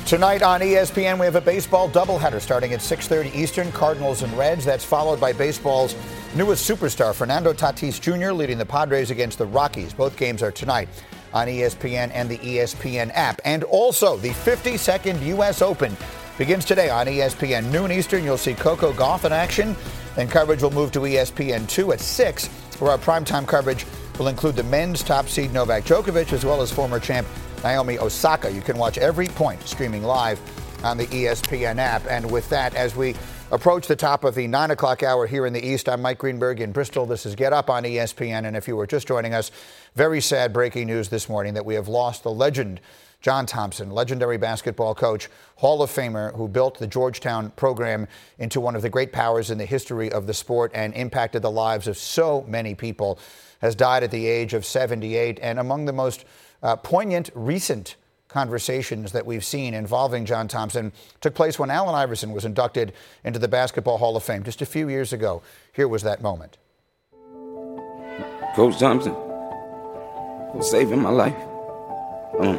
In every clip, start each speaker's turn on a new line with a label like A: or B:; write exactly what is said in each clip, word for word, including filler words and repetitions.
A: Tonight on E S P N, we have a baseball doubleheader starting at six thirty Eastern, Cardinals and Reds. That's followed by baseball's newest superstar, Fernando Tatis Junior, leading the Padres against the Rockies. Both games are tonight on E S P N and the E S P N app. And also, the fifty-second U S Open begins today on E S P N. Noon Eastern, you'll see Coco Gauff in action. Then coverage will move to E S P N two at six, where our primetime coverage will include the men's top seed Novak Djokovic, as well as former champ Naomi Osaka. You can watch every point streaming live on the E S P N app. And with that, as we approach the top of the nine o'clock hour here in the East, I'm Mike Greenberg in Bristol. This is Get Up on E S P N. And if you were just joining us, very sad breaking news this morning that we have lost the legend, John Thompson, legendary basketball coach, Hall of Famer, who built the Georgetown program into one of the great powers in the history of the sport and impacted the lives of so many people, has died at the age of seventy-eight. And among the most Uh, poignant recent conversations that we've seen involving John Thompson took place when Allen Iverson was inducted into the Basketball Hall of Fame just a few years ago. Here was that moment.
B: Coach Thompson was saving my life. Um,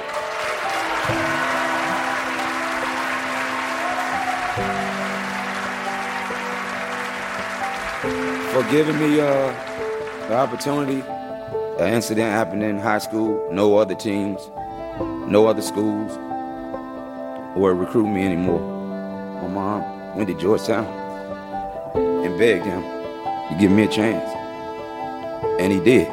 B: for giving me uh, the opportunity. An incident happened in high school. No other teams, no other schools will recruit me anymore. My mom went to Georgetown and begged him to give me a chance. And he did.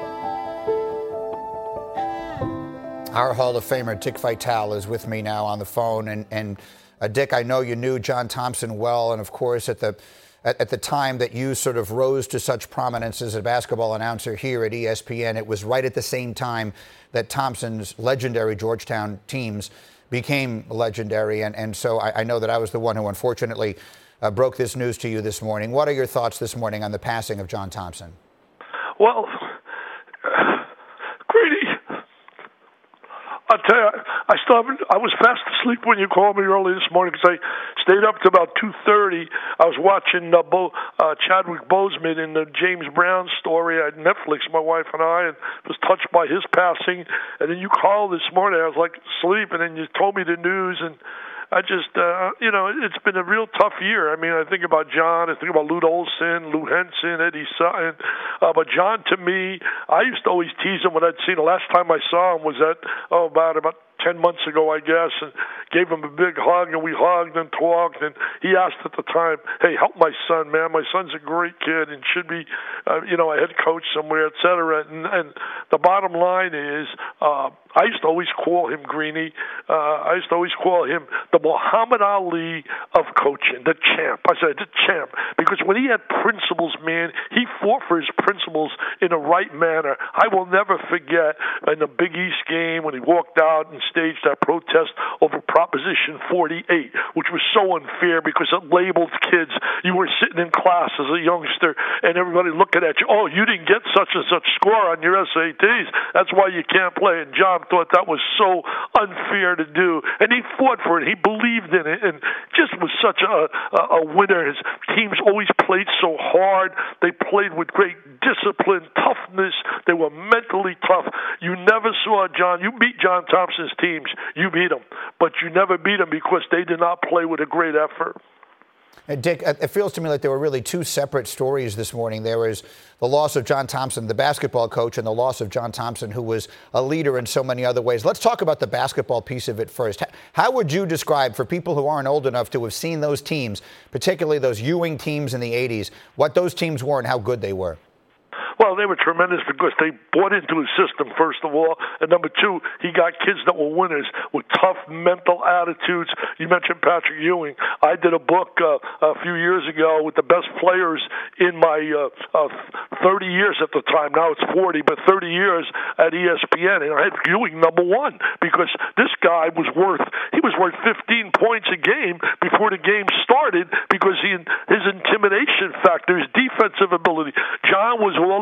A: Our Hall of Famer, Dick Vitale, is with me now on the phone. And, and uh, Dick, I know you knew John Thompson well. And, of course, at the At, at the time that you sort of rose to such prominence as a basketball announcer here at E S P N, it was right at the same time that Thompson's legendary Georgetown teams became legendary. And, and so I, I know that I was the one who unfortunately uh, broke this news to you this morning. What are your thoughts this morning on the passing of John Thompson?
C: Well, uh, Grady, I'll tell you, I still haven't, I was fast asleep when you called me early this morning because I stayed up to about two thirty. I was watching uh, Bo, uh, Chadwick Boseman in the James Brown story at Netflix, my wife and I, and was touched by his passing. And then you called this morning. I was like asleep, and then you told me the news, and I just, uh, you know, it's been a real tough year. I mean, I think about John, I think about Lute Olson, Lou Henson, Eddie Sutton. Uh, but John, to me, I used to always tease him when I'd seen the last time I saw him was at, oh, about, about ten months ago, I guess, and gave him a big hug, and we hugged and talked, and he asked at the time, hey, help my son, man. My son's a great kid and should be, uh, you know, a head coach somewhere, et cetera. And, and the bottom line is, uh, I used to always call him Greeny. Uh, I used to always call him the Muhammad Ali of coaching, the champ. I said, the champ. Because when he had principles, man, he fought for his principles in the right manner. I will never forget in the Big East game when he walked out and staged that protest over Proposition forty-eight, which was so unfair because it labeled kids. You were sitting in class as a youngster and everybody looking at you, oh, you didn't get such and such score on your S A Ts. That's why you can't play. And John thought that was so unfair to do. And he fought for it. He believed in it and just was such a, a, a winner. His teams always played so hard. They played with great discipline, toughness. They were mentally tough. You never saw John. You beat John Thompson's teams. You beat them. But you never beat them because they did not play with a great effort.
A: Uh, Dick, it feels to me like there were really two separate stories this morning. There was the loss of John Thompson, the basketball coach, and the loss of John Thompson, who was a leader in so many other ways. Let's talk about the basketball piece of it first. How would you describe, for people who aren't old enough to have seen those teams, particularly those Ewing teams in the eighties, what those teams were and how good they were?
C: Well, they were tremendous because they bought into his system, first of all. And number two, he got kids that were winners with tough mental attitudes. You mentioned Patrick Ewing. I did a book uh, a few years ago with the best players in my uh, uh, thirty years at the time. Now it's forty, but thirty years at E S P N. And I had Ewing number one because this guy was worth, he was worth fifteen points a game before the game started because he, his intimidation factor, his defensive ability. John was all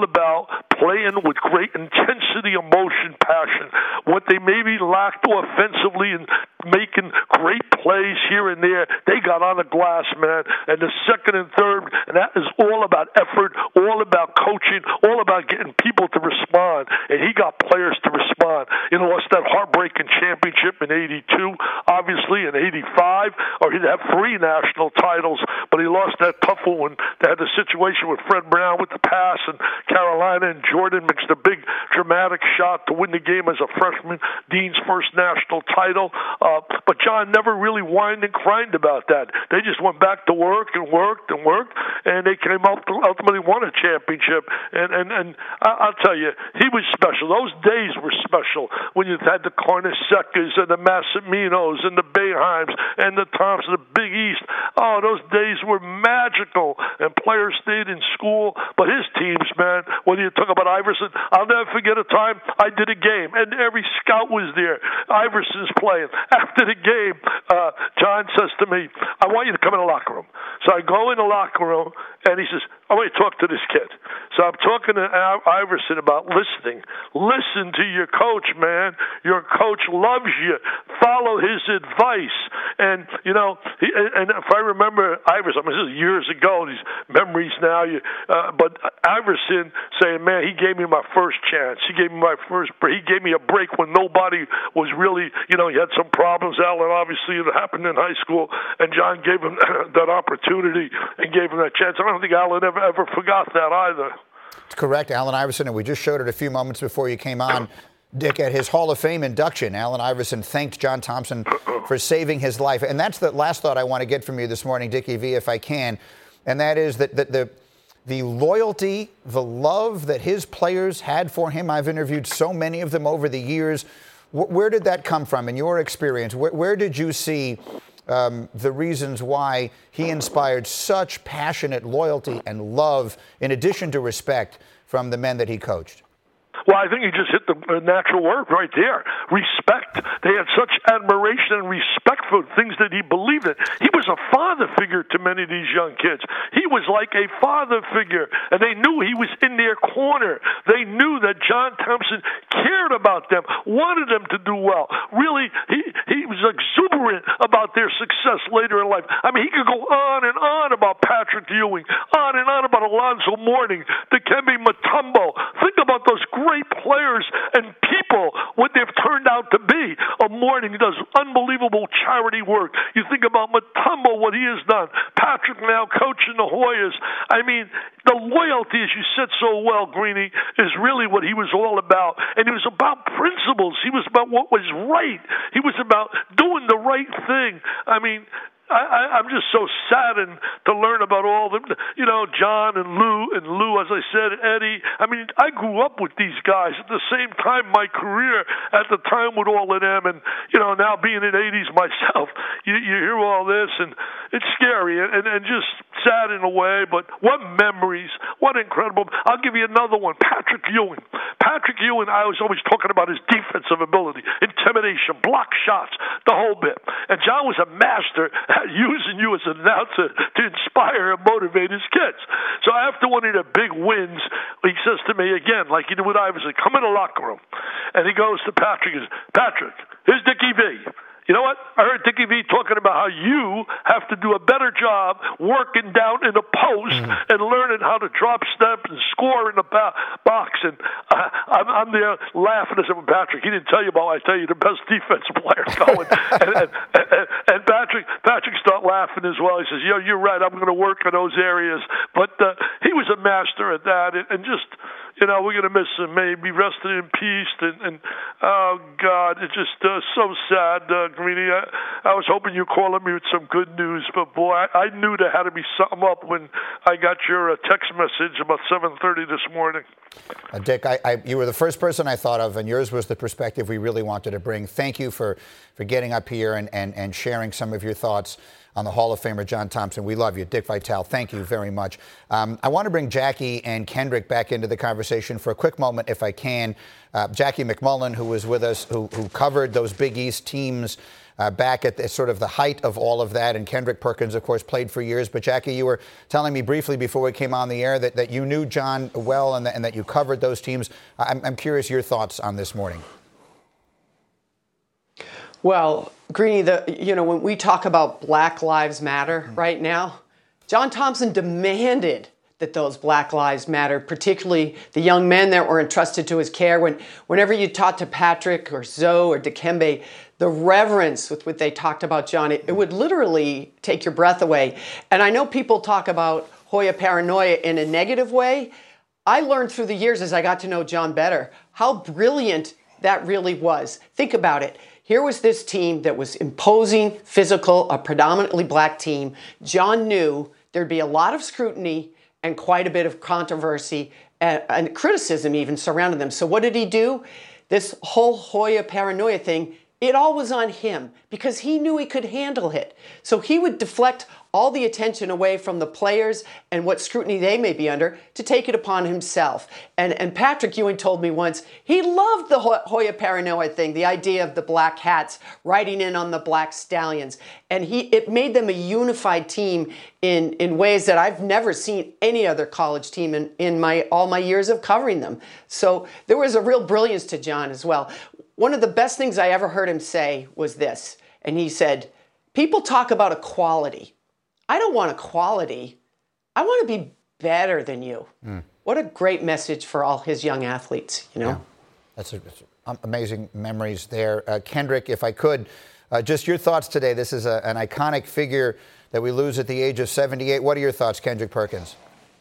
C: all about playing with great intensity, emotion, passion. What they maybe lacked offensively and making great plays here and there, they got on the glass, man. And the second and third, and that is all about effort, all about coaching, all about getting people to respond. And he got players to respond. You know, lost that heartbreaking championship in eighty-two, obviously in eighty-five, or he'd have three national titles, but he lost that tough one when they had the situation with Fred Brown with the pass, and Carolina and Jordan mixed a big dramatic shot to win the game as a freshman, Dean's first national title. Uh, but John never really whined and crined about that. They just went back to work and worked and worked, and they came up to ultimately won a championship. And, and, and I'll tell you, he was special. Those days were special when you had the Cornacecas and the Massiminos and the Boeheims and the Thompson, the Big East. Oh, those days were magical, and players stayed in school. But his teams, man, whether you talk about Iverson, I'll never forget a time I did a game, and every scout was there. Iverson's playing. After the game, uh, John says to me, I want you to come in the locker room. So I go in the locker room, and he says, I want you to talk to this kid. So I'm talking to Iverson about listening. Listen to your coach, man. Your coach loves you. Follow his advice. And, you know, he, and if I remember Iverson, I mean, this is years ago, these memories now, you, uh, but Iverson saying, man, he gave me my first chance. He gave me my first, he gave me a break when nobody was really, you know, he had some problems. Alan, obviously, it happened in high school, and John gave him that opportunity and gave him that chance. I don't think Alan ever, ever forgot that either.
A: It's correct, Allen Iverson, and we just showed it a few moments before you came on. Dick, at his Hall of Fame induction, Allen Iverson thanked John Thompson for saving his life. And that's the last thought I want to get from you this morning, Dickie V, if I can, and that is that the, the, the loyalty, the love that his players had for him. I've interviewed so many of them over the years. Where did that come from in your experience? Where, where did you see um, the reasons why he inspired such passionate loyalty and love, in addition to respect, from the men that he coached?
C: Well, I think you just hit the natural word right there. Respect. They had such admiration and respect for things that he believed in. He was a father figure to many of these young kids. He was like a father figure, and they knew he was in their corner. They knew that John Thompson cared about them, wanted them to do well. Really, he, he was exuberant about their success later in life. I mean, he could go on and on about Patrick Ewing, on and on about Alonzo Mourning, Dikembe Mutombo. Think about those great players and people, what they've turned out to be. A Mourning does unbelievable charity work. You think about Mutombo, what he has done. Patrick now coaching the Hoyas. I mean, the loyalty, as you said so well, Greeny, is really what he was all about. And he was about principles. He was about what was right. He was about doing the right thing. I mean, I, I'm just so saddened to learn about all them, you know, John and Lou, and Lou, as I said, Eddie. I mean, I grew up with these guys at the same time, my career at the time with all of them, and, you know, now being in the eighties myself, you, you hear all this, and it's scary and, and just sad in a way, but what memories, what incredible. I'll give you another one, Patrick Ewing. Patrick Ewing, I was always talking about his defensive ability, intimidation, block shots, the whole bit. And John was a master at using you as an announcer to inspire and motivate his kids. So after one of the big wins, he says to me again, like he did with Iverson, come in the locker room. And he goes to Patrick and says, Patrick, here's Dickie V. You know what? I heard Dickie V talking about how you have to do a better job working down in the post mm. and learning how to drop step and score in the ba- box. And uh, I'm, I'm there laughing. I said, well, Patrick, he didn't tell you about, I tell you, the best defensive player going. and, and, and, and Patrick Patrick started laughing as well. He says, yo, you're right. I'm going to work in those areas. But uh, he was a master at that. And, and just, you know, we're going to miss him. May he be rested in peace. And, and oh, God, it's just uh, so sad. Uh, Greeny, I, I was hoping you'd call me with some good news, but boy, I, I knew there had to be something up when I got your uh, text message about seven thirty this morning.
A: Uh, Dick, I, I, you were the first person I thought of, and yours was the perspective we really wanted to bring. Thank you for, for getting up here and, and, and sharing some of your thoughts on the Hall of Famer John Thompson. We love you. Dick Vitale, thank you very much. Um, I want to bring Jackie and Kendrick back into the conversation for a quick moment, if I can. Uh, Jackie McMullen, who was with us, who, who covered those Big East teams uh, back at the, sort of the height of all of that. And Kendrick Perkins, of course, played for years. But, Jackie, you were telling me briefly before we came on the air that, that you knew John well and that, and that you covered those teams. I'm, I'm curious your thoughts on this morning.
D: Well, Greeny, the you know, when we talk about Black Lives Matter right now, John Thompson demanded that those Black Lives Matter, particularly the young men that were entrusted to his care. When, whenever you talked to Patrick or Zoe or Dikembe, the reverence with which they talked about John, it, it would literally take your breath away. And I know people talk about Hoya paranoia in a negative way. I learned through the years as I got to know John better how brilliant that really was. Think about it. Here was this team that was imposing, physical, a predominantly black team. John knew there'd be a lot of scrutiny and quite a bit of controversy and, and criticism even surrounding them. So what did he do? This whole Hoya paranoia thing, it all was on him because he knew he could handle it. So he would deflect all the attention away from the players and what scrutiny they may be under to take it upon himself. And, and Patrick Ewing told me once, he loved the Hoya paranoia thing, the idea of the black hats riding in on the black stallions. And he it made them a unified team in, in ways that I've never seen any other college team in, in my all my years of covering them. So there was a real brilliance to John as well. One of the best things I ever heard him say was this, and he said, people talk about equality. I don't want equality. I want to be better than you. Mm. What a great message for all his young athletes, you know?
A: Yeah. That's, a, that's amazing memories there. Uh, Kendrick, if I could, uh, just your thoughts today. This is a, an iconic figure that we lose at the age of seventy-eight. What are your thoughts, Kendrick Perkins?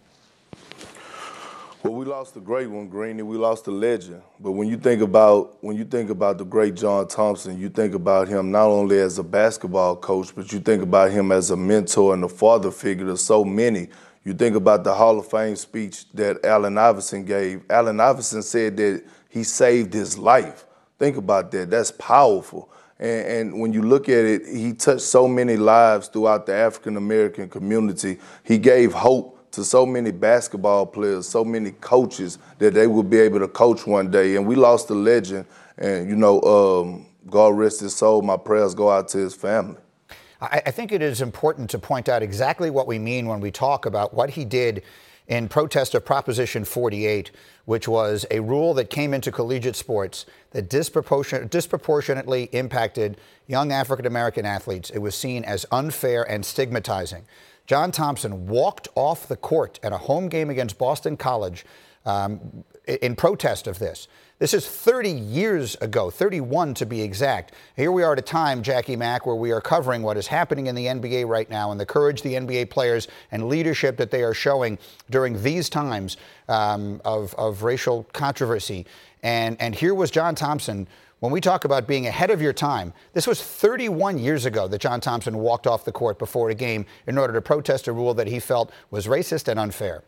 E: Well, we lost a great one, Greeny. We lost a legend. But when you think about when you think about the great John Thompson, you think about him not only as a basketball coach, but you think about him as a mentor and a father figure to so many. You think about the Hall of Fame speech that Allen Iverson gave. Allen Iverson said that he saved his life. Think about that. That's powerful. And, and when you look at it, he touched so many lives throughout the African-American community. He gave hope to so many basketball players, so many coaches that they will be able to coach one day. And we lost a legend. And, you know, um, God rest his soul. My prayers go out to his family.
A: I, I think it is important to point out exactly what we mean when we talk about what he did in protest of Proposition forty-eight, which was a rule that came into collegiate sports that disproportion- disproportionately impacted young African-American athletes. It was seen as unfair and stigmatizing. John Thompson walked off the court at a home game against Boston College um, in protest of this. This is thirty years ago, thirty-one to be exact. Here we are at a time, Jackie Mack, where we are covering what is happening in the N B A right now and the courage the N B A players and leadership that they are showing during these times um, of, of racial controversy. And, and here was John Thompson. When we talk about being ahead of your time, this was thirty-one years ago that John Thompson walked off the court before a game in order to protest a rule that he felt was racist and unfair.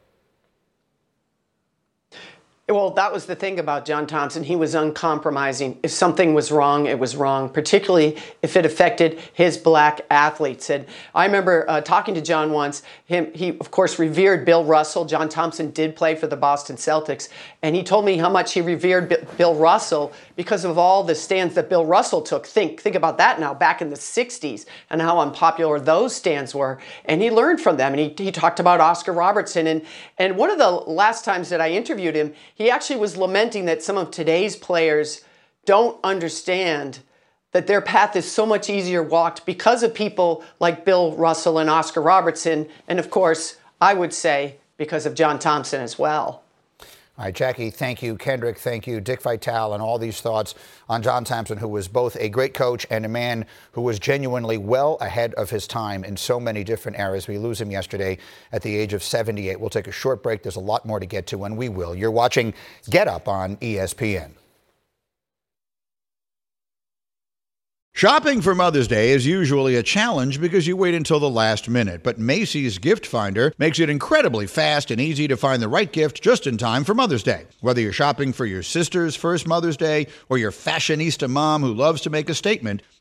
D: Well, that was the thing about John Thompson. He was uncompromising. If something was wrong, it was wrong, particularly if it affected his black athletes. And I remember uh, talking to John once. Him, he, of course, revered Bill Russell. John Thompson did play for the Boston Celtics. And he told me how much he revered B- Bill Russell because of all the stands that Bill Russell took. Think, think about that now, back in the sixties, and how unpopular those stands were. And he learned from them. And he, he talked about Oscar Robertson. And, and one of the last times that I interviewed him, he actually was lamenting that some of today's players don't understand that their path is so much easier walked because of people like Bill Russell and Oscar Robertson. And of course, I would say because of John Thompson as well.
A: All right, Jackie, thank you. Kendrick, thank you. Dick Vitale, and all these thoughts on John Thompson, who was both a great coach and a man who was genuinely well ahead of his time in so many different areas. We lose him yesterday at the age of seventy-eight. We'll take a short break. There's a lot more to get to, and we will. You're watching Get Up on E S P N.
F: Shopping for Mother's Day is usually a challenge because you wait until the last minute, but Macy's Gift Finder makes it incredibly fast and easy to find the right gift just in time for Mother's Day. Whether you're shopping for your sister's first Mother's Day or your fashionista mom who loves to make a statement,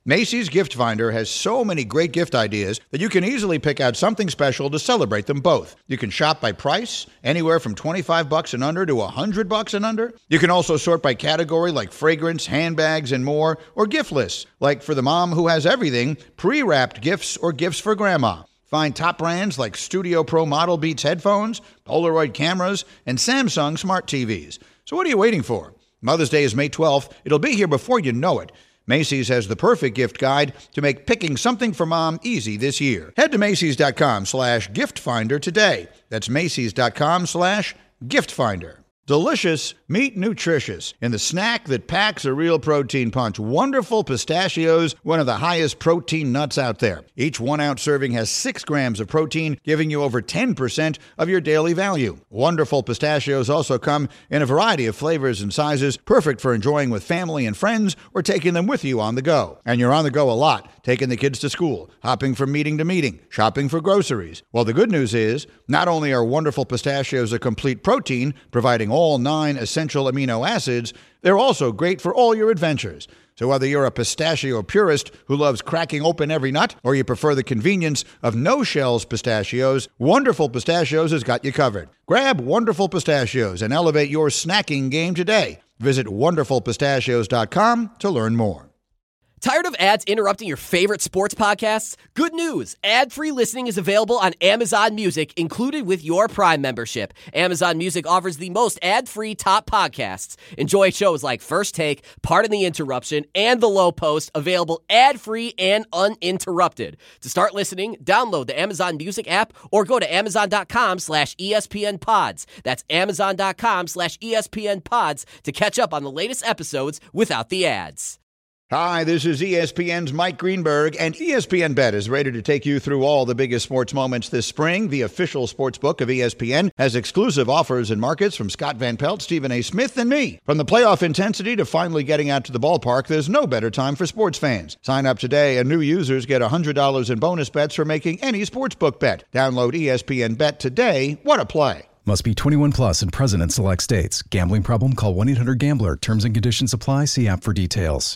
F: Macy's Gift Finder has so many great gift ideas that you can easily pick out something special to celebrate them both. You can shop by price, anywhere from twenty-five bucks and under to one hundred bucks and under. You can also sort by category like fragrance, handbags, and more, or gift lists, like for the mom who has everything, pre-wrapped gifts or gifts for grandma. Find top brands like Studio Pro Model Beats headphones, Polaroid cameras, and Samsung smart T Vs. So what are you waiting for? Mother's Day is May twelfth. It'll be here before you know it. Macy's has the perfect gift guide to make picking something for mom easy this year. Head to Macy's.com slash gift finder today. That's Macy's.com slash gift finder. Delicious, meet nutritious in the snack that packs a real protein punch. Wonderful Pistachios, one of the highest protein nuts out there. Each one-ounce serving has six grams of protein, giving you over ten percent of your daily value. Wonderful Pistachios also come in a variety of flavors and sizes, perfect for enjoying with family and friends or taking them with you on the go. And you're on the go a lot, taking the kids to school, hopping from meeting to meeting, shopping for groceries. Well, the good news is, not only are Wonderful Pistachios a complete protein, providing all nine essential amino acids, they're also great for all your adventures. So whether you're a pistachio purist who loves cracking open every nut, or you prefer the convenience of no-shells pistachios, Wonderful Pistachios has got you covered. Grab Wonderful Pistachios and elevate your snacking game today. Visit wonderful pistachios dot com to learn more.
G: Tired of ads interrupting your favorite sports podcasts? Good news! Ad-free listening is available on Amazon Music, included with your Prime membership. Amazon Music offers the most ad-free top podcasts. Enjoy shows like First Take, Pardon the Interruption, and The Low Post, available ad-free and uninterrupted. To start listening, download the Amazon Music app or go to amazon.com slash ESPN pods. That's amazon.com slash ESPN pods to catch up on the latest episodes without the ads.
F: Hi, this is E S P N's Mike Greenberg, and E S P N Bet is ready to take you through all the biggest sports moments this spring. The official sports book of E S P N has exclusive offers and markets from Scott Van Pelt, Stephen A. Smith, and me. From the playoff intensity to finally getting out to the ballpark, there's no better time for sports fans. Sign up today, and new users get one hundred dollars in bonus bets for making any sportsbook bet. Download E S P N Bet today. What a play.
H: Must be twenty-one plus and present in select states. Gambling problem? Call one eight hundred gambler. Terms and conditions apply. See app for details.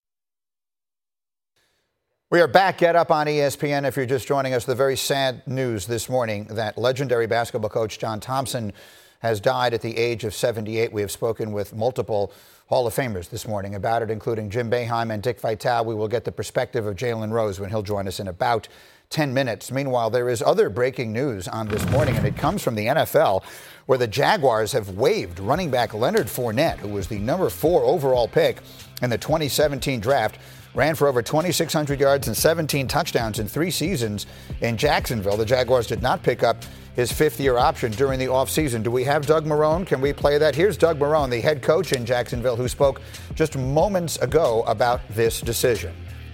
A: We are back. Get up on E S P N. If you're just joining us, the very sad news this morning that legendary basketball coach John Thompson has died at the age of seventy-eight. We have spoken with multiple Hall of Famers this morning about it, including Jim Boeheim and Dick Vitale. We will get the perspective of Jalen Rose when he'll join us in about ten minutes. Meanwhile, there is other breaking news on this morning, and it comes from the N F L, where the Jaguars have waived running back Leonard Fournette, who was the number four overall pick in the twenty seventeen draft. Ran for over twenty-six hundred yards and seventeen touchdowns in three seasons in Jacksonville. The Jaguars did not pick up his fifth-year option during the offseason. Do we have Doug Marrone? Can we play that? Here's Doug Marrone, the head coach in Jacksonville, who spoke just moments ago about this decision.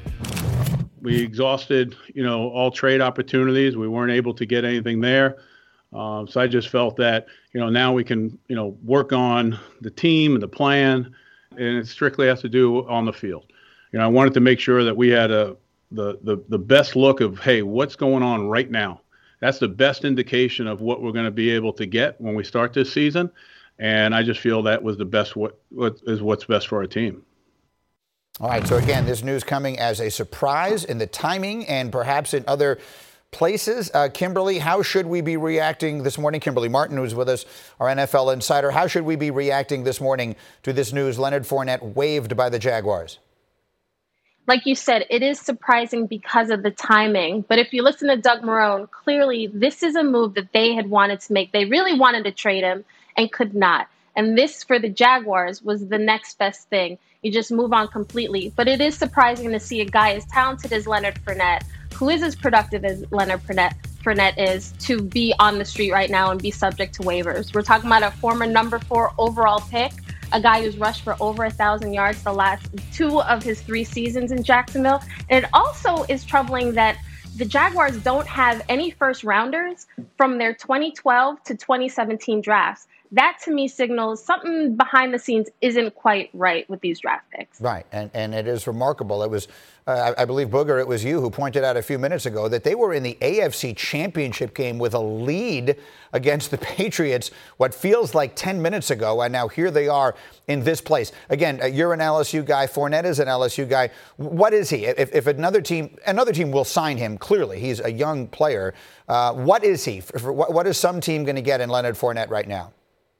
I: We exhausted, you know, all trade opportunities. We weren't able to get anything there. Uh, so I just felt that, you know, now we can, you know, work on the team and the plan, and it strictly has to do on the field. You know, I wanted to make sure that we had a the, the the best look of, hey, what's going on right now? That's the best indication of what we're going to be able to get when we start this season. And I just feel that was the best, what, what is what's best for our team.
A: All right. So, again, this news coming as a surprise in the timing and perhaps in other places. Uh, Kimberly, how should we be reacting this morning? Kimberly Martin, who's with us, our N F L insider. How should we be reacting this morning to this news? Leonard Fournette waived by the Jaguars.
J: Like you said, it is surprising because of the timing. But if you listen to Doug Marrone, clearly this is a move that they had wanted to make. They really wanted to trade him and could not. And this, for the Jaguars, was the next best thing. You just move on completely. But it is surprising to see a guy as talented as Leonard Fournette, who is as productive as Leonard Fournette, Fournette is, to be on the street right now and be subject to waivers. We're talking about a former number four overall pick, a guy who's rushed for over a thousand yards the last two of his three seasons in Jacksonville. And it also is troubling that the Jaguars don't have any first rounders from their twenty twelve to twenty seventeen drafts. that to me signals something behind the scenes isn't quite right with these draft picks.
A: Right, and and it is remarkable. It was, uh, I, I believe, Booger, it was you who pointed out a few minutes ago that they were in the A F C Championship game with a lead against the Patriots what feels like ten minutes ago, and now here they are in this place. Again, uh, you're an L S U guy. Fournette is an L S U guy. What is he? If, if another team, another team will sign him, clearly. He's a young player. Uh, what is he? For, for, what, what is some team going to get in Leonard Fournette right now?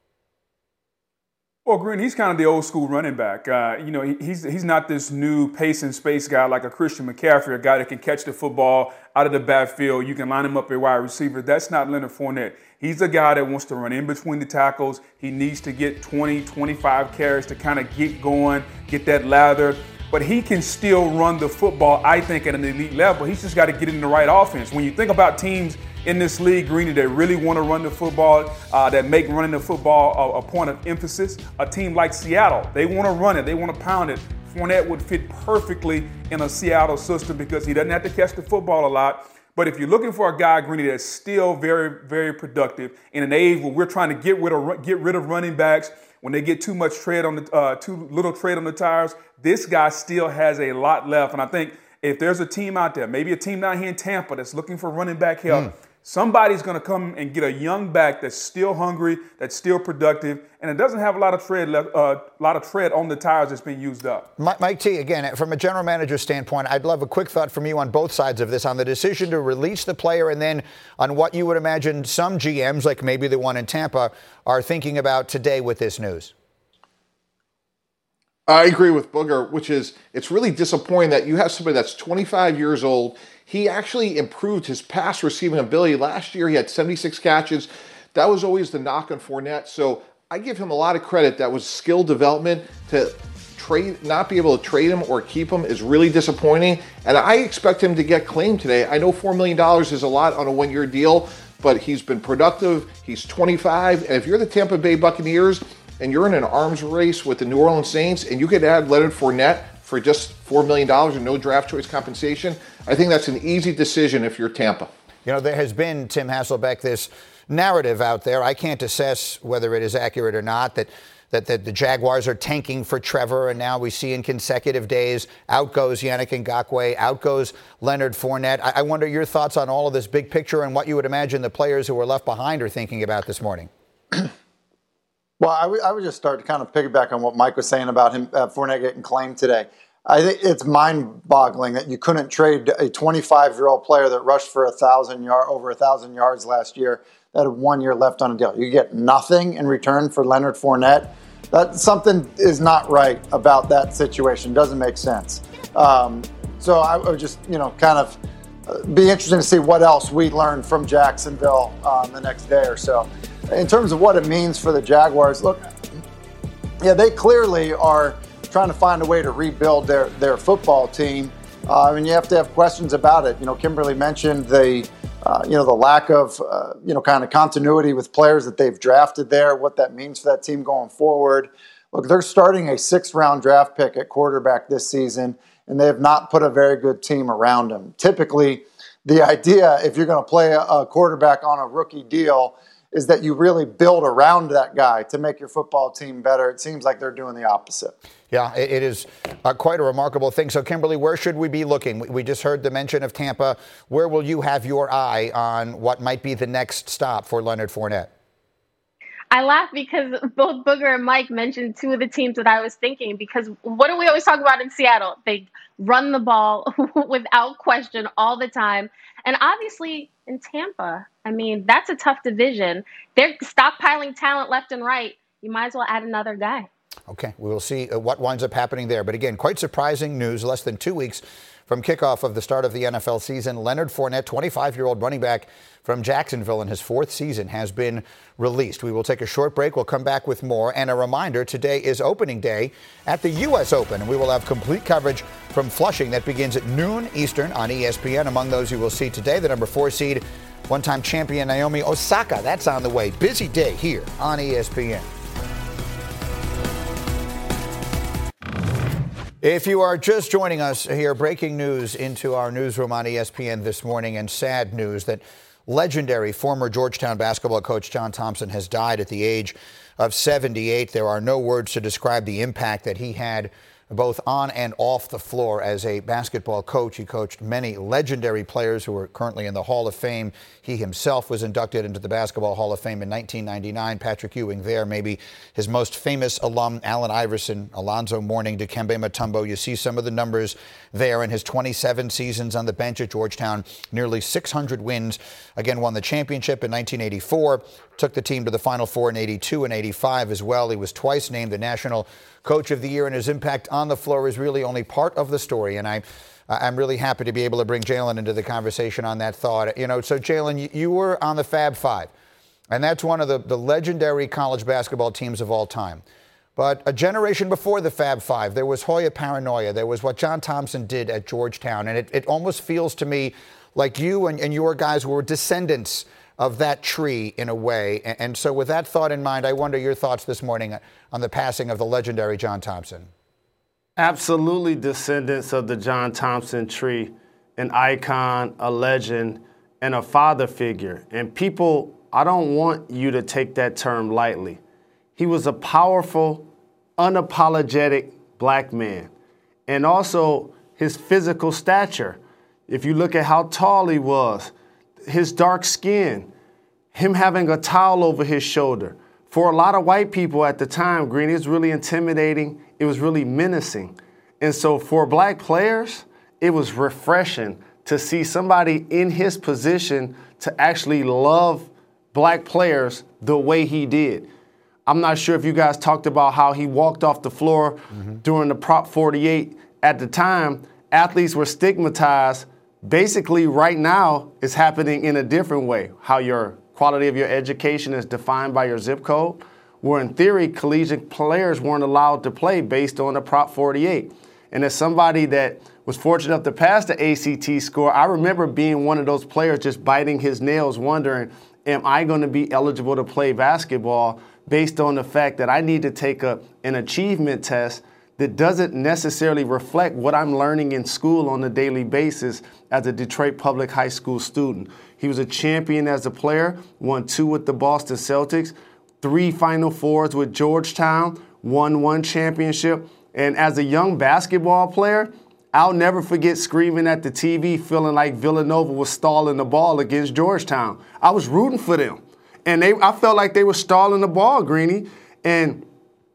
K: Well, Green, he's kind of the old school running back. Uh, you know, he, he's he's not this new pace and space guy like a Christian McCaffrey, a guy that can catch the football out of the backfield. You can line him up a wide receiver. That's not Leonard Fournette. He's a guy that wants to run in between the tackles. He needs to get twenty, twenty-five carries to kind of get going, get that lather. But he can still run the football, I think, at an elite level. He's just got to get in the right offense. When you think about teams in this league, Greeny, that really want to run the football, uh, that make running the football a, a point of emphasis, a team like Seattle, they want to run it, they want to pound it. Fournette would fit perfectly in a Seattle system because he doesn't have to catch the football a lot. But if you're looking for a guy, Greeny, that's still very, very productive in an age where we're trying to get rid of get rid of running backs when they get too much tread on the uh, too little tread on the tires, this guy still has a lot left. And I think if there's a team out there, maybe a team down here in Tampa that's looking for running back help, mm. somebody's going to come and get a young back that's still hungry, that's still productive, and it doesn't have a lot of tread left, a uh, lot of tread on the tires that's been used up.
A: Mike T, again, from a general manager standpoint, I'd love a quick thought from you on both sides of this, on the decision to release the player and then on what you would imagine some G Ms, like maybe the one in Tampa, are thinking about today with this news.
L: I agree with Booger, which is it's really disappointing that you have somebody that's twenty-five years old. He actually improved his pass receiving ability. Last year, he had seventy-six catches. That was always the knock on Fournette. So I give him a lot of credit. That was skill development. To trade, not be able to trade him or keep him is really disappointing. And I expect him to get claimed today. I know four million dollars is a lot on a one-year deal, but he's been productive. He's twenty-five. And if you're the Tampa Bay Buccaneers and you're in an arms race with the New Orleans Saints and you could add Leonard Fournette for just four million dollars and no draft choice compensation, I think that's an easy decision if you're Tampa.
A: You know, there has been, Tim Hasselbeck, this narrative out there. I can't assess whether it is accurate or not, that, that, that the Jaguars are tanking for Trevor, and now we see in consecutive days, out goes Yannick Ngakoue, out goes Leonard Fournette. I, I wonder your thoughts on all of this big picture and what you would imagine the players who were left behind are thinking about this morning.
M: Well, I, w- I would just start to kind of piggyback on what Mike was saying about him, uh, Fournette getting claimed today. I think it's mind-boggling that you couldn't trade a twenty-five-year-old player that rushed for a thousand yard over a thousand yards last year that had one year left on a deal. You get nothing in return for Leonard Fournette. That something is not right about that situation. Doesn't make sense. Um, so I would just, you know, kind of be interesting to see what else we learn from Jacksonville um, the next day or so. In terms of what it means for the Jaguars, look, yeah, they clearly are trying to find a way to rebuild their, their football team. Uh, I mean, you have to have questions about it. You know, Kimberly mentioned the, uh, you know, the lack of, uh, you know, kind of continuity with players that they've drafted there, what that means for that team going forward. Look, they're starting a sixth-round draft pick at quarterback this season, and they have not put a very good team around him. Typically, the idea, if you're going to play a, a quarterback on a rookie deal, is that you really build around that guy to make your football team better. It seems like they're doing the opposite.
A: Yeah, it, it is uh, quite a remarkable thing. So, Kimberly, where should we be looking? We, we just heard the mention of Tampa. Where will you have your eye on what might be the next stop for Leonard Fournette?
J: I laugh because both Booger and Mike mentioned two of the teams that I was thinking, because what do we always talk about in Seattle? They run the ball without question all the time. And obviously in Tampa, I mean, that's a tough division. They're stockpiling talent left and right. You might as well add another guy.
A: Okay, we will see uh, what winds up happening there. But again, quite surprising news. Less than two weeks from kickoff of the start of the N F L season, Leonard Fournette, twenty-five-year-old running back from Jacksonville in his fourth season, has been released. We will take a short break. We'll come back with more. And a reminder, today is opening day at the U S Open, and we will have complete coverage from Flushing that begins at noon Eastern on E S P N. Among those you will see today, the number four seed, one-time champion Naomi Osaka. That's on the way. Busy day here on E S P N. If you are just joining us here, breaking news into our newsroom on E S P N this morning, and sad news that legendary former Georgetown basketball coach John Thompson has died at the age of seventy-eight. There are no words to describe the impact that he had both on and off the floor as a basketball coach. He coached many legendary players who are currently in the Hall of Fame. He himself was inducted into the Basketball Hall of Fame in nineteen ninety-nine. Patrick Ewing there, maybe his most famous alum, Allen Iverson, Alonzo Mourning, Dikembe Mutombo. You see some of the numbers there in his twenty-seven seasons on the bench at Georgetown. Nearly six hundred wins. Again, won the championship in nineteen eighty-four. Took the team to the Final Four in eighty-two and eighty-five as well. He was twice named the National Coach of the Year, and his impact on the floor is really only part of the story. And I, I'm really happy to be able to bring Jalen into the conversation on that thought. You know, so Jalen, you, you were on the Fab Five, and that's one of the, the legendary college basketball teams of all time. But a generation before the Fab Five, there was Hoya Paranoia. There was what John Thompson did at Georgetown, and it, it almost feels to me like you and, and your guys were descendants of that tree in a way. And so with that thought in mind, I wonder your thoughts this morning on the passing of the legendary John Thompson.
N: Absolutely descendants of the John Thompson tree, an icon, a legend, and a father figure. And people, I don't want you to take that term lightly. He was a powerful, unapologetic black man. And also his physical stature. If you look at how tall he was, his dark skin, him having a towel over his shoulder. For a lot of white people at the time, Green, it was really intimidating. It was really menacing. And so for black players, it was refreshing to see somebody in his position to actually love black players the way he did. I'm not sure if you guys talked about how he walked off the floor mm-hmm. during the Prop forty-eight. At the time, athletes were stigmatized. Basically, right now, it's happening in a different way, how your quality of your education is defined by your zip code, where in theory, collegiate players weren't allowed to play based on the Prop forty-eight. And as somebody that was fortunate enough to pass the A C T score, I remember being one of those players just biting his nails, wondering, am I going to be eligible to play basketball based on the fact that I need to take a, an achievement test that doesn't necessarily reflect what I'm learning in school on a daily basis as a Detroit Public High School student. He was a champion as a player, won two with the Boston Celtics, three Final Fours with Georgetown, won one championship. And as a young basketball player, I'll never forget screaming at the T V, feeling like Villanova was stalling the ball against Georgetown. I was rooting for them. And they, I felt like they were stalling the ball, Greeny. And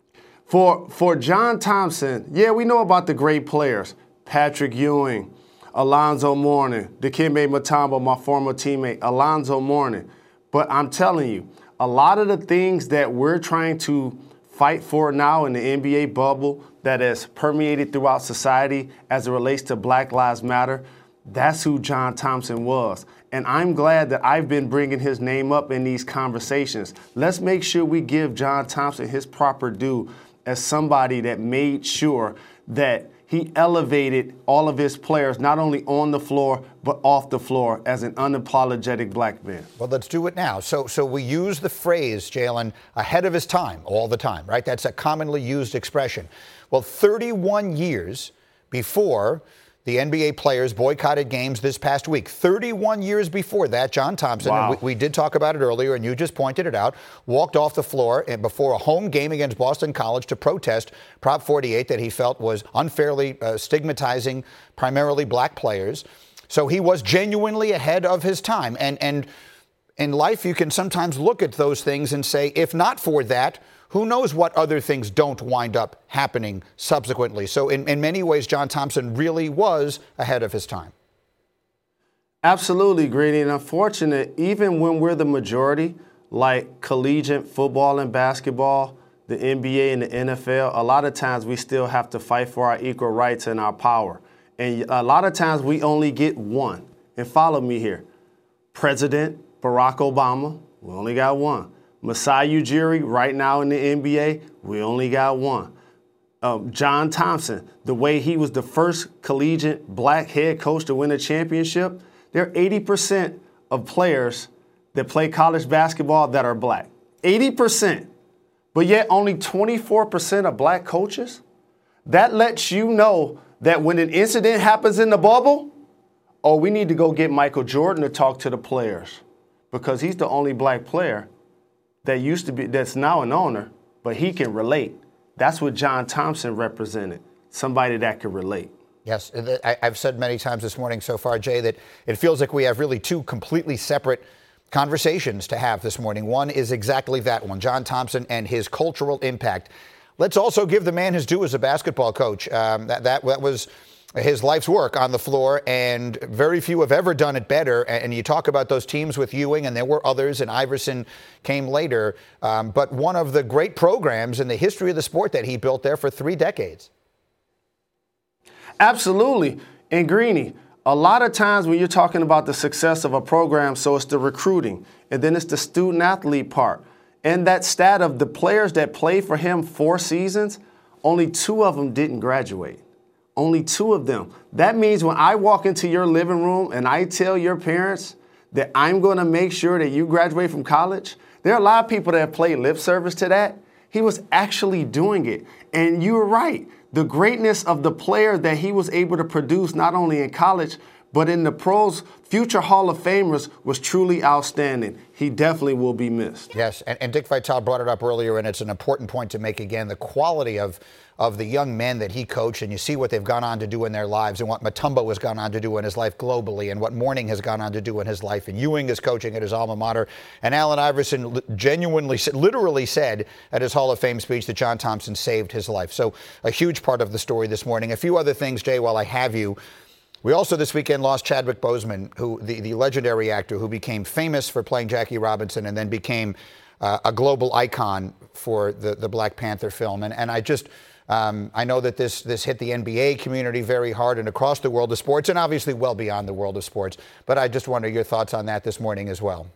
N: For for John Thompson, yeah, we know about the great players. Patrick Ewing, Alonzo Mourning, Dikembe Mutombo, my former teammate, Alonzo Mourning. But I'm telling you, a lot of the things that we're trying to fight for now in the N B A bubble that has permeated throughout society as it relates to Black Lives Matter, that's who John Thompson was. And I'm glad that I've been bringing his name up in these conversations. Let's make sure we give John Thompson his proper due as somebody that made sure that he elevated all of his players, not only on the floor, but off the floor as an unapologetic black man.
A: Well, let's do it now. So so we use the phrase, Jalen, ahead of his time all the time, right? That's a commonly used expression. Well, thirty-one years before the N B A players boycotted games this past week. thirty-one years before that, John Thompson, wow. and we, we did talk about it earlier, and you just pointed it out, walked off the floor before a home game against Boston College to protest Prop forty-eight that he felt was unfairly uh, stigmatizing primarily black players. So he was genuinely ahead of his time. And, and in life, you can sometimes look at those things and say, if not for that, who knows what other things don't wind up happening subsequently. So in, in many ways, John Thompson really was ahead of his time.
N: Absolutely, Greedy. And unfortunate, even when we're the majority, like collegiate football and basketball, the N B A and the N F L, a lot of times we still have to fight for our equal rights and our power. And a lot of times we only get one. And follow me here. President Barack Obama, we only got one. Masai Ujiri, right now in the N B A, we only got one. Um, John Thompson, the way he was the first collegiate black head coach to win a championship, there are eighty percent of players that play college basketball that are black. eighty percent. But yet only twenty-four percent of black coaches? That lets you know that when an incident happens in the bubble, oh, we need to go get Michael Jordan to talk to the players. because he's the only black player that used to be, that's now an owner, but he can relate. That's what John Thompson represented, somebody that could relate.
A: Yes, I've said many times this morning so far, Jay, that it feels like we have really two completely separate conversations to have this morning. One is exactly that one, John Thompson and his cultural impact. Let's also give the man his due as a basketball coach. Um, that, that, that was his life's work on the floor, and very few have ever done it better. And you talk about those teams with Ewing, and there were others, and Iverson came later. Um, but one of the great programs in the history of the sport that he built there for three decades.
N: Absolutely. And Greeny, a lot of times when you're talking about the success of a program, so it's the recruiting, and then it's the student athlete part. And that stat of the players that played for him four seasons, only two of them didn't graduate. Only two of them. That means when I walk into your living room and I tell your parents that I'm going to make sure that you graduate from college, there are a lot of people that have played lip service to that. He was actually doing it. And you were right. The greatness of the player that he was able to produce not only in college, but in the pros, future Hall of Famers, was truly outstanding. He definitely will be missed.
A: Yes, and, and Dick Vitale brought it up earlier, and it's an important point to make again, the quality of, of the young men that he coached, and you see what they've gone on to do in their lives, and what Mutombo has gone on to do in his life globally, and what Mourning has gone on to do in his life, and Ewing is coaching at his alma mater, and Allen Iverson genuinely, literally said at his Hall of Fame speech that John Thompson saved his life. So a huge part of the story this morning. A few other things, Jay, while I have you. We also this weekend lost Chadwick Boseman, who the, the legendary actor who became famous for playing Jackie Robinson and then became uh, a global icon for the, the Black Panther film. And, and I just, um, I know that this, this hit the N B A community very hard and across the world of sports, and obviously well beyond the world of sports. But I just wonder your thoughts on that this morning as well.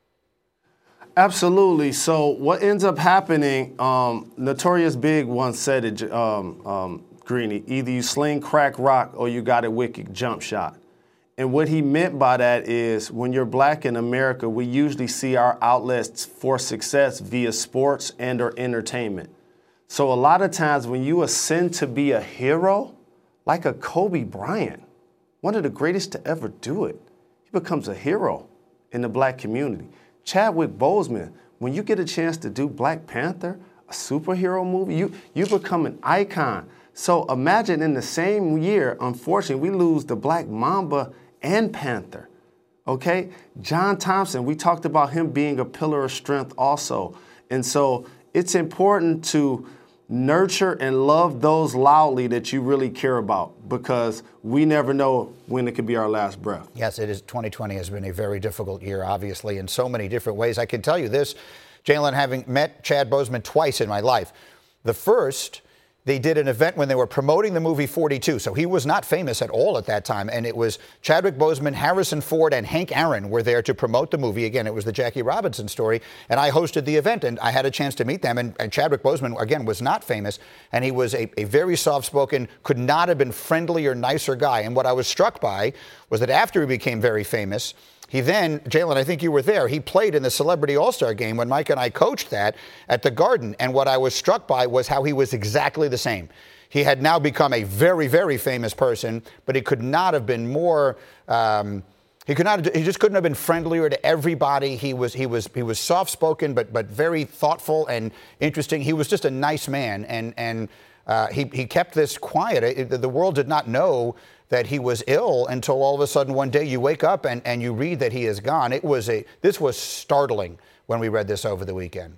N: Absolutely. So what ends up happening, um, Notorious Big once said it, um, um, Greeny, either you sling crack rock or you got a wicked jump shot. And what he meant by that is when you're black in America, we usually see our outlets for success via sports and or entertainment. So a lot of times when you ascend to be a hero, like a Kobe Bryant, one of the greatest to ever do it, he becomes a hero in the black community. Chadwick Boseman, when you get a chance to do Black Panther, a superhero movie, you, you become an icon. So imagine in the same year, unfortunately, we lose the Black Mamba and Panther, okay? John Thompson, we talked about him being a pillar of strength also. And so it's important to nurture and love those loudly that you really care about, because we never know when it could be our last breath.
A: Yes, it is. twenty twenty has been a very difficult year, obviously, in so many different ways. I can tell you this, Jalen, having met Chad Boseman twice in my life. The first, they did an event when they were promoting the movie forty-two. So he was not famous at all at that time. And it was Chadwick Boseman, Harrison Ford, and Hank Aaron were there to promote the movie. Again, it was the Jackie Robinson story. And I hosted the event, and I had a chance to meet them. And, and Chadwick Boseman, again, was not famous. And he was a, a very soft-spoken, could not have been friendlier, nicer guy. And what I was struck by was that after he became very famous, he then, Jalen, I think you were there, he played in the Celebrity All-Star Game when Mike and I coached that at the Garden. And what I was struck by was how he was exactly the same. He had now become a very, very famous person, but he could not have been more, um, he could not, he just couldn't have been friendlier to everybody. He was, he was, he was soft-spoken, but, but very thoughtful and interesting. He was just a nice man. And, and uh, he, he kept this quiet. It, the world did not know that he was ill until all of a sudden one day you wake up and, and you read that he is gone. It was a, this was startling when we read this over the weekend.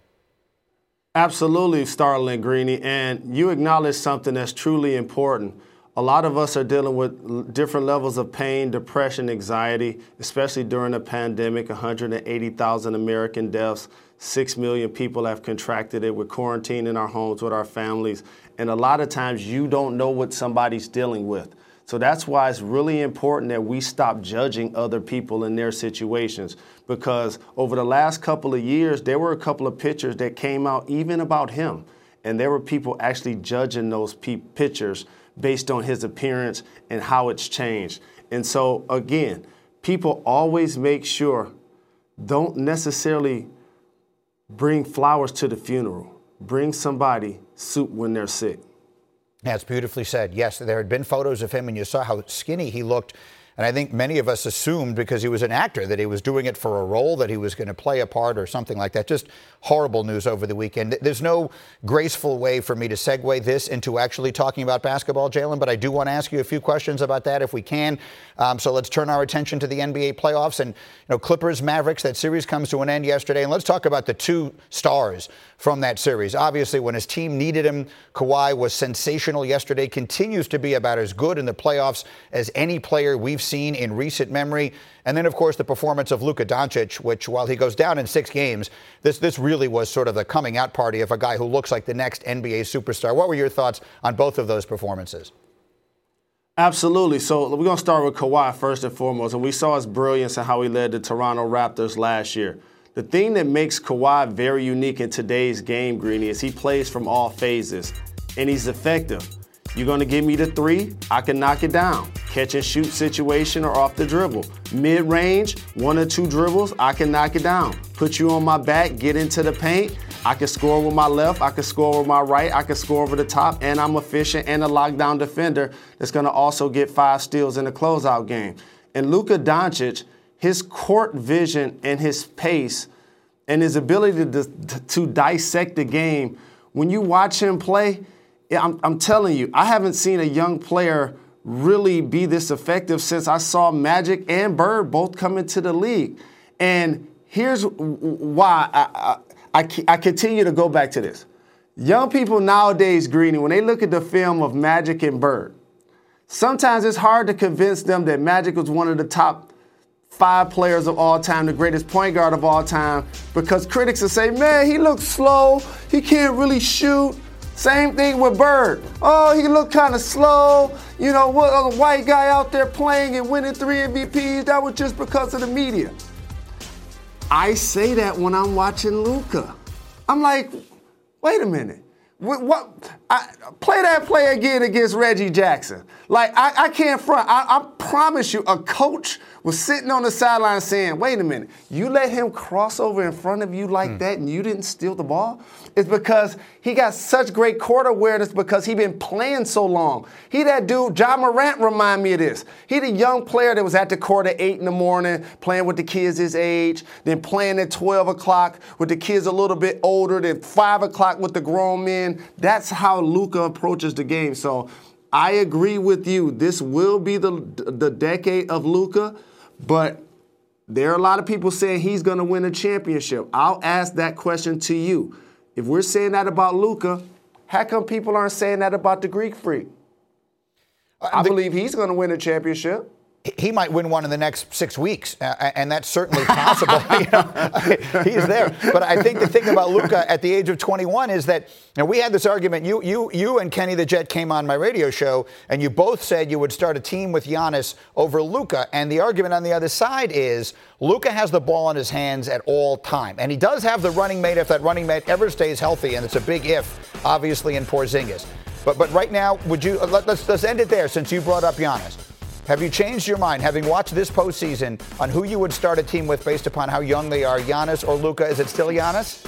N: Absolutely startling, Greeny. And you acknowledge something that's truly important. A lot of us are dealing with different levels of pain, depression, anxiety, especially during the pandemic, one hundred eighty thousand American deaths. Six million people have contracted it. We're quarantined in our homes with our families. And a lot of times you don't know what somebody's dealing with. So that's why it's really important that we stop judging other people in their situations, because over the last couple of years, there were a couple of pictures that came out even about him. And there were people actually judging those pe- pictures based on his appearance and how it's changed. And so, again, people always make sure, don't necessarily bring flowers to the funeral. Bring somebody soup when they're sick.
A: That's beautifully said. Yes, there had been photos of him, and you saw how skinny he looked And I think many of us assumed because he was an actor that he was doing it for a role, that he was going to play a part or something like that. Just horrible news over the weekend. There's no graceful way for me to segue this into actually talking about basketball, Jalen, but I do want to ask you a few questions about that if we can. Um, so let's turn our attention to the N B A playoffs and, you know, Clippers, Mavericks. That series comes to an end yesterday. And let's talk about the two stars from that series. Obviously, when his team needed him, Kawhi was sensational yesterday, continues to be about as good in the playoffs as any player we've seen in recent memory. And then, of course, the performance of Luka Doncic, which, while he goes down in six games, this this really was sort of the coming out party of a guy who looks like the next N B A superstar. What were your thoughts on both of those performances?
N: Absolutely. So we're going to start with Kawhi first and foremost. And we saw his brilliance and how he led the Toronto Raptors last year. The thing that makes Kawhi very unique in today's game, Greeny, is he plays from all phases, and he's effective. You're going to give me the three, I can knock it down. Catch and shoot situation or off the dribble. Mid-range, one or two dribbles, I can knock it down. Put you on my back, get into the paint. I can score with my left, I can score with my right, I can score over the top, and I'm efficient and a lockdown defender that's going to also get five steals in the closeout game. And Luka Doncic, his court vision and his pace and his ability to, to, to dissect the game, when you watch him play, I'm, I'm telling you, I haven't seen a young player really be this effective since I saw Magic and Bird both come into the league. And here's why I, I, I, I continue to go back to this. Young people nowadays, Greeny, when they look at the film of Magic and Bird, sometimes it's hard to convince them that Magic was one of the top five players of all time, the greatest point guard of all time, because critics will say, man, he looks slow, he can't really shoot. Same thing with Bird. Oh, he looked kind of slow. You know, what a white guy out there playing and winning three M V Ps, that was just because of the media. I say that when I'm watching Luka. I'm like, wait a minute. What, what I, play that play again against Reggie Jackson. Like, I, I can't front. I, I promise you, a coach was sitting on the sideline saying, wait a minute, you let him cross over in front of you like mm. that and you didn't steal the ball? It's because he got such great court awareness because he been playing so long. He that dude, Ja Morant remind me of this. He the young player that was at the court at eight in the morning, playing with the kids his age, then playing at twelve o'clock with the kids a little bit older, then five o'clock with the grown men. That's how Luka approaches the game. So I agree with you. This will be the, the decade of Luka, but there are a lot of people saying he's going to win a championship. I'll ask that question to you. If we're saying that about Luka, how come people aren't saying that about the Greek Freak? I the, believe he's going to win a championship.
A: He might win one in the next six weeks, uh, and that's certainly possible. You know, he's there. But I think the thing about Luka at the age of twenty-one is that, you know, we had this argument. You, you, you and Kenny the Jet came on my radio show, and you both said you would start a team with Giannis over Luka. And the argument on the other side is Luka has the ball in his hands at all time, and he does have the running mate if that running mate ever stays healthy, and it's a big if, obviously, in Porzingis. But but right now, would you uh, let, let's let's end it there since you brought up Giannis. Have you changed your mind, having watched this postseason, on who you would start a team with based upon how young they are, Giannis or Luka? Is it still Giannis?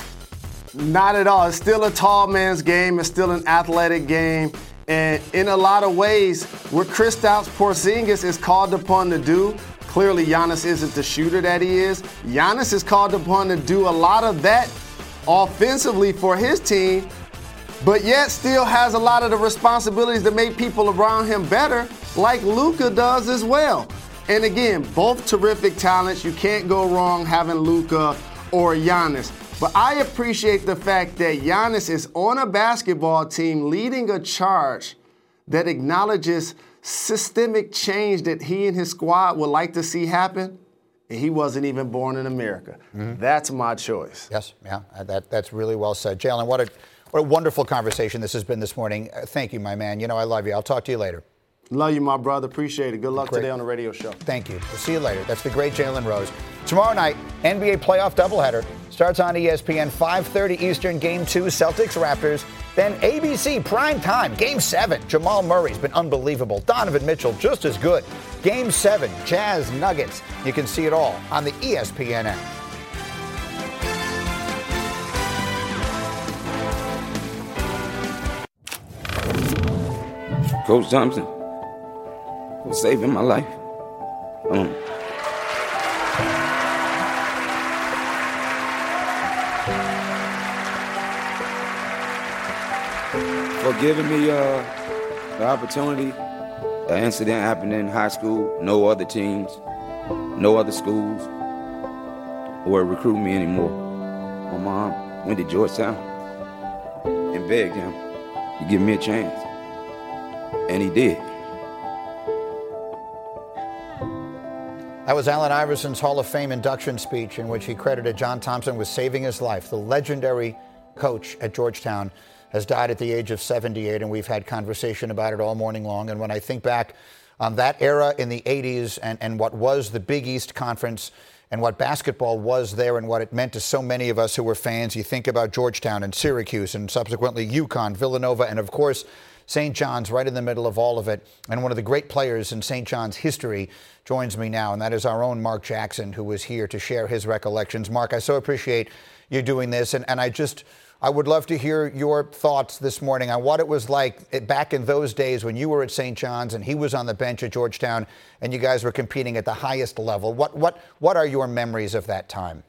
N: Not at all. It's still a tall man's game. It's still an athletic game. And in a lot of ways, what Kristaps Porzingis is called upon to do, clearly Giannis isn't the shooter that he is. Giannis is called upon to do a lot of that offensively for his team, but yet still has a lot of the responsibilities to make people around him better, like Luka does as well. And again, both terrific talents. You can't go wrong having Luka or Giannis. But I appreciate the fact that Giannis is on a basketball team leading a charge that acknowledges systemic change that he and his squad would like to see happen. And he wasn't even born in America. Mm-hmm. That's my choice.
A: Yes, yeah, that, that's really well said. Jalen, what a, what a wonderful conversation this has been this morning. Uh, thank you, my man. You know I love you. I'll talk to you later.
N: Love you, my brother. Appreciate it. Good luck
A: Great.
N: today on the radio show.
A: Thank you. We'll see you later. That's the great Jalen Rose. Tomorrow night, N B A playoff doubleheader. Starts on E S P N, five thirty Eastern, Game two, Celtics Raptors. Then A B C, prime time, Game seven. Jamal Murray's been unbelievable. Donovan Mitchell, just as good. Game seven, Jazz Nuggets. You can see it all on the E S P N app.
B: Coach Thompson was saving my life. Um, for giving me uh, the opportunity. An incident happened in high school. No other teams, no other schools will recruit me anymore. My mom went to Georgetown and begged him to give me a chance. And he did.
A: That was Allen Iverson's Hall of Fame induction speech in which he credited John Thompson with saving his life. The legendary coach at Georgetown has died at the age of seventy-eight, and we've had conversation about it all morning long. And when I think back on that era in the eighties and, and what was the Big East Conference and what basketball was there and what it meant to so many of us who were fans, you think about Georgetown and Syracuse and subsequently UConn, Villanova, and of course, Saint John's right in the middle of all of it. And one of the great players in Saint John's history joins me now, and that is our own Mark Jackson, who is here to share his recollections. Mark, I so appreciate you doing this, and, and I just... I would love to hear your thoughts this morning on what it was like back in those days when you were at Saint John's and he was on the bench at Georgetown and you guys were competing at the highest level. What what what are your memories of that time?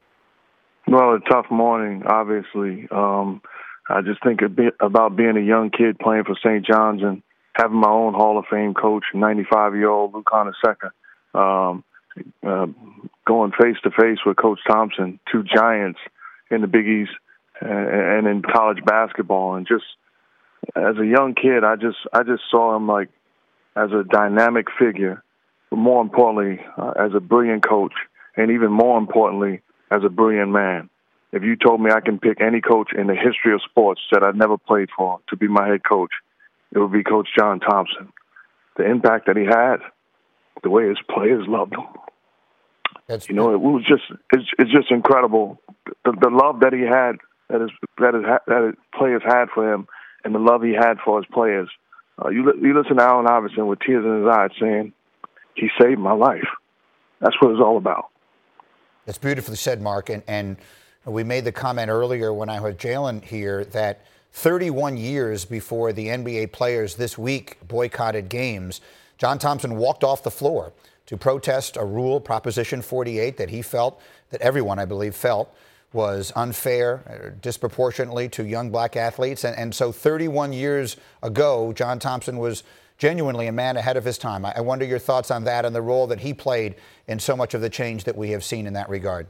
O: Well, a tough morning, obviously. Um, I just think a bit about being a young kid playing for Saint John's and having my own Hall of Fame coach, ninety-five-year-old Lou Connor the second, um, uh, going face-to-face with Coach Thompson, two giants in the Big East, and in college basketball. And just as a young kid, I just I just saw him like as a dynamic figure, but more importantly, uh, as a brilliant coach, and even more importantly, as a brilliant man. If you told me I can pick any coach in the history of sports that I'd never played for to be my head coach, it would be Coach John Thompson. The impact that he had, the way his players loved him. That's you know, it was just it's, it's just incredible. The, the love that he had, that his that his that his players had for him, and the love he had for his players. Uh, you you listen to Allen Iverson with tears in his eyes saying, "He saved my life." That's what it's all about.
A: That's beautifully said, Mark. And and we made the comment earlier when I heard Jalen here that thirty-one years before the N B A players this week boycotted games, John Thompson walked off the floor to protest a rule, Proposition forty-eight, that he felt, that everyone, I believe, felt was unfair, disproportionately to young black athletes. And, and so thirty-one years ago, John Thompson was genuinely a man ahead of his time. I, I wonder your thoughts on that and the role that he played in so much of the change that we have seen in that regard.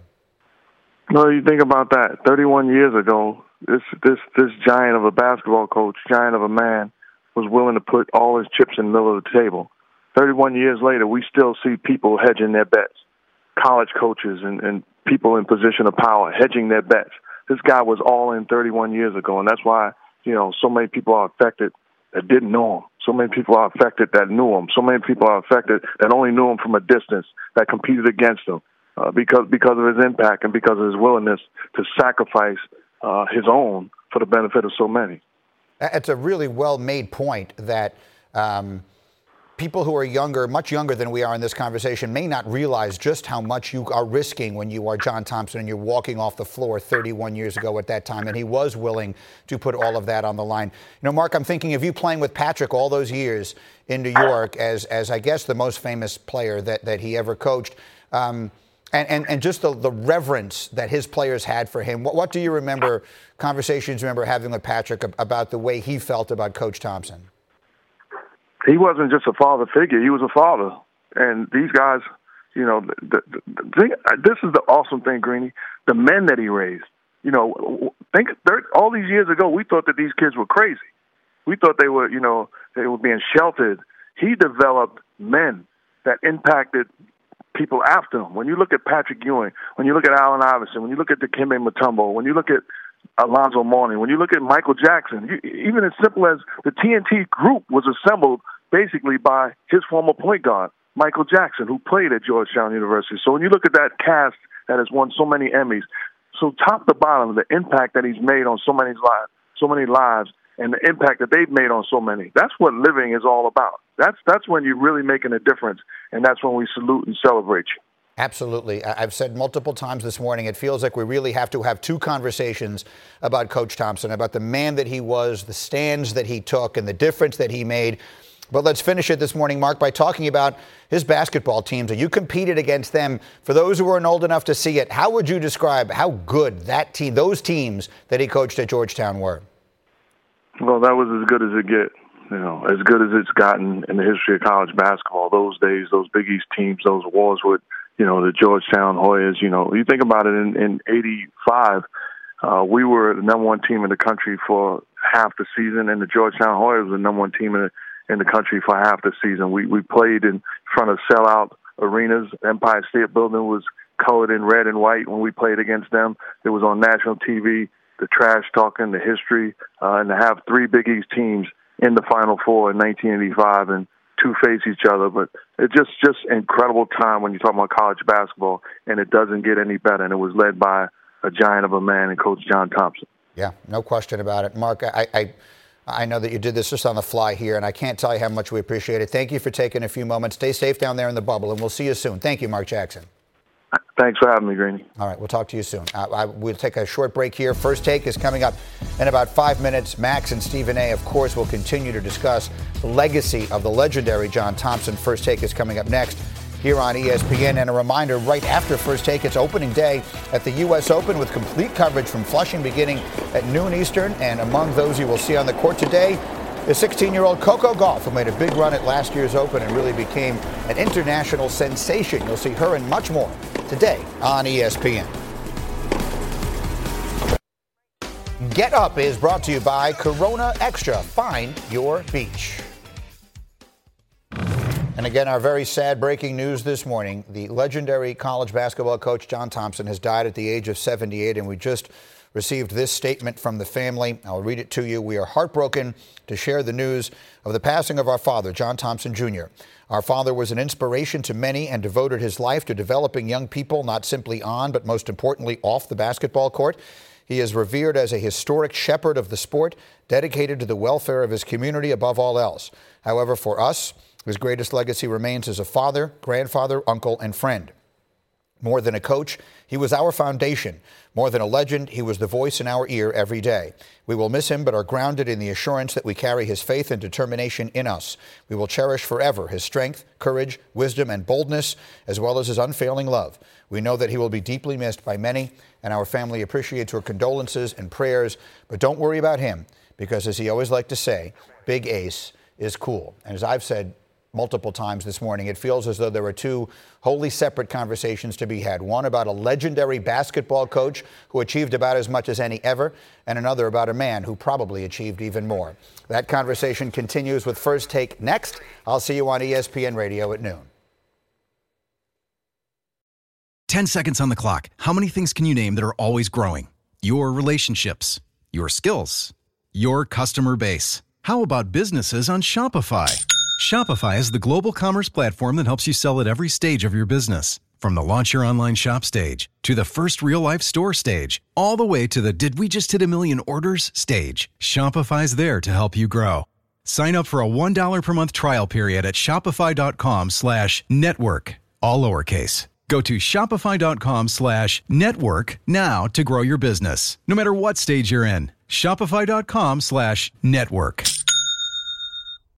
O: No, you think about that. thirty-one years ago, this this this giant of a basketball coach, giant of a man, was willing to put all his chips in the middle of the table. thirty-one years later, we still see people hedging their bets, college coaches and, and people in position of power hedging their bets. This guy was all in thirty-one years ago, and that's why, you know, so many people are affected that didn't know him. So many people are affected that knew him. So many people are affected that only knew him from a distance, that competed against him uh, because because of his impact and because of his willingness to sacrifice uh, his own for the benefit of so many.
A: It's a really well-made point that um, people who are younger, much younger than we are in this conversation, may not realize just how much you are risking when you are John Thompson and you're walking off the floor thirty-one years ago at that time. And he was willing to put all of that on the line. You know, Mark, I'm thinking of you playing with Patrick all those years in New York as, as I guess, the most famous player that, that he ever coached. Um, and, and, and just the, the reverence that his players had for him. What, what do you remember, conversations you remember having with Patrick about the way he felt about Coach Thompson?
O: He wasn't just a father figure. He was a father. And these guys, you know, the, the, the thing, this is the awesome thing, Greeny, the men that he raised. You know, think all these years ago, we thought that these kids were crazy. We thought they were, you know, they were being sheltered. He developed men that impacted people after him. When you look at Patrick Ewing, when you look at Allen Iverson, when you look at Dikembe Mutombo, when you look at Alonzo Mourning, when you look at Michael Jackson, you, even as simple as the T N T group was assembled basically by his former point guard, Michael Jackson, who played at Georgetown University. So when you look at that cast that has won so many Emmys, so top to bottom, the impact that he's made on so many lives, so many lives, and the impact that they've made on so many, that's what living is all about. That's that's when you're really making a difference, and that's when we salute and celebrate you.
A: Absolutely. I've said multiple times this morning, it feels like we really have to have two conversations about Coach Thompson, about the man that he was, the stands that he took, and the difference that he made. But let's finish it this morning, Mark, by talking about his basketball teams. You competed against them. For those who weren't old enough to see it, how would you describe how good that team, those teams that he coached at Georgetown were?
O: Well, that was as good as it get. You know, as good as it's gotten in the history of college basketball. Those days, those Big East teams, those wars with, you know, the Georgetown Hoyas. You know, you think about it. In, in eighty-five, uh, we were the number one team in the country for half the season, and the Georgetown Hoyas were the number one team in the, in the country for half the season. We we played in front of sellout arenas. Empire State Building was colored in red and white when we played against them. It was on national T V. The trash talking, the history, uh, and to have three Big East teams in the Final Four in nineteen eighty-five and two face each other. But it's just just incredible time when you talk about college basketball, and it doesn't get any better. And it was led by a giant of a man and Coach John Thompson.
A: Yeah, no question about it. Mark, I, I I know that you did this just on the fly here, and I can't tell you how much we appreciate it. Thank you for taking a few moments. Stay safe down there in the bubble, and we'll see you soon. Thank you, Mark Jackson.
O: Thanks for having me, Greeny.
A: All right, we'll talk to you soon. Uh, I, we'll take a short break here. First Take is coming up in about five minutes. Max and Stephen A., of course, will continue to discuss the legacy of the legendary John Thompson. First Take is coming up next here on E S P N. And a reminder, right after First Take, it's opening day at the U S Open with complete coverage from Flushing beginning at noon Eastern. And among those you will see on the court today is sixteen-year-old Coco Gauff, who made a big run at last year's Open and really became an international sensation. You'll see her and much more today on E S P N. Get Up is brought to you by Corona Extra. Find your beach. And again, our very sad breaking news this morning. The legendary college basketball coach John Thompson has died at the age of seventy-eight, and we just received this statement from the family. I'll read it to you. We are heartbroken to share the news of the passing of our father, John Thompson, Junior Our father was an inspiration to many and devoted his life to developing young people, not simply on, but most importantly, off the basketball court. He is revered as a historic shepherd of the sport, dedicated to the welfare of his community above all else. However, for us, his greatest legacy remains as a father, grandfather, uncle, and friend. More than a coach, he was our foundation. More than a legend, he was the voice in our ear every day. We will miss him, but are grounded in the assurance that we carry his faith and determination in us. We will cherish forever his strength, courage, wisdom, and boldness, as well as his unfailing love. We know that he will be deeply missed by many, and our family appreciates your condolences and prayers. But don't worry about him, because as he always liked to say, Big Ace is cool. And as I've said multiple times this morning, it feels as though there are two wholly separate conversations to be had. One about a legendary basketball coach who achieved about as much as any ever, and another about a man who probably achieved even more. That conversation continues with First Take next. I'll see you on E S P N Radio at noon.
H: Ten seconds on the clock. How many things can you name that are always growing? Your relationships, your skills, your customer base. How about businesses on Shopify? Shopify is the global commerce platform that helps you sell at every stage of your business. From the launch your online shop stage, to the first real-life store stage, all the way to the did we just hit a million orders stage. Shopify's there to help you grow. Sign up for a one dollar per month trial period at shopify.com slash network, all lowercase. Go to shopify.com slash network now to grow your business, no matter what stage you're in. Shopify.com slash network.